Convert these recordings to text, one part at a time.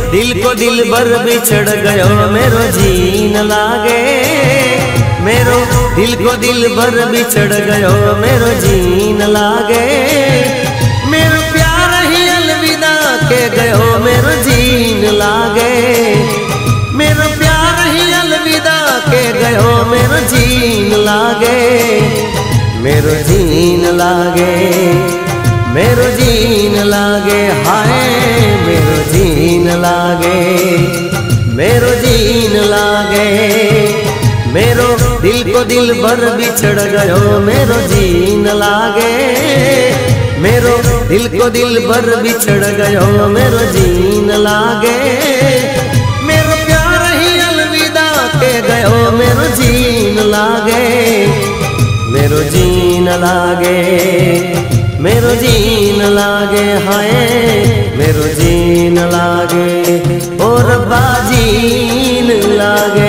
दिल को दिल भर बिछड़ गयो मेरो जीन लागे। मेरो दिल को दिल भर बिछड़ गयो मेरो जीन लागे। मेरो प्यार ही अलविदा के गयो मेरो जीन लागे। मेरो प्यार ही अलविदा के गयो मेरो जीन लागे। मेरो जीन लागे, मेरो जीन लागे, हाय मेरो जीन लागे, मेरो जीन लागे। मेरो दिल को दिल भर बिछड़ गयो मेरो जीन लागे। मेरो दिल को दिल भर बिछड़ गयो मेरो जीन लागे। मेरो प्यार ही अलविदा के गयो मेरो जीन लागे। मेरो जीन लागे, मेरो जीन लागे, हाय मेरो जीन लागे, ओ रब्बा जीन लागे।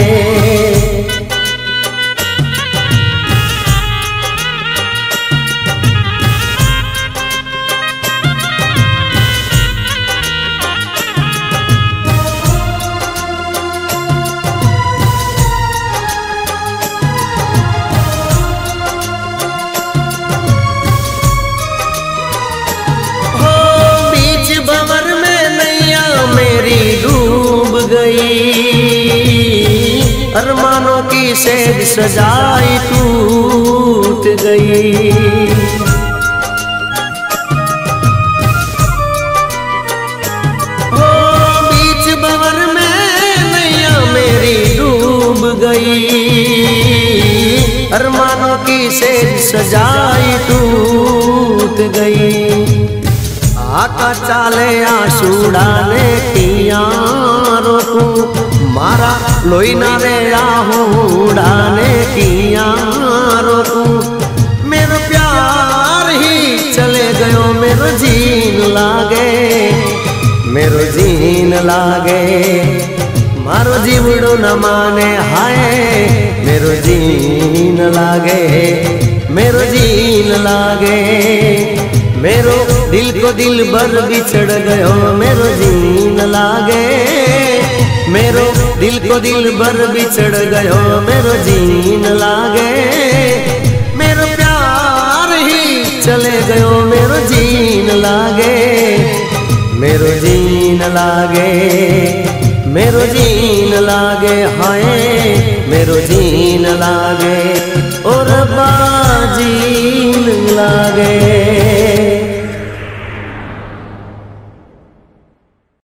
अरमानों की सेज सजाई टूट गई। हो बीच भंवर में नैया मेरी डूब गई। अरमानों की सेज सजाई टूट गई। आका चाले आंसू डाले कियारो तू मारा लोई ना रे आहू डाले कियारो तू। मेरो प्यार ही चले गयो मेरो जीन लागे। मेरो जीन लागे, मारो जीवड़ो न माने, हाय मेरो जीन लागे, मेरो जीन लागे। मेरो दिल को दिल भर बिछड़ गयो मेरो जीन लागे। मेरो दिल को दिल भर बिछड़ गयो मेरो जीन लागे। मेरो प्यार ही चले गयो मेरो जीन लागे। मेरो जीन लागे, मेरो जीन लागे, हाय मेरो जीन लागे, ओ रब्बा जीन लागे।